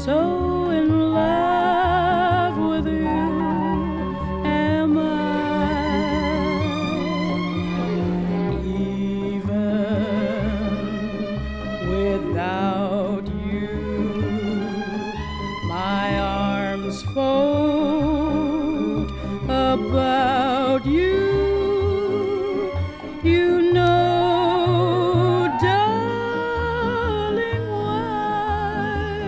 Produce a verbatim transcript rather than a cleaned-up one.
so in love with you am I. Even without you, my arms fold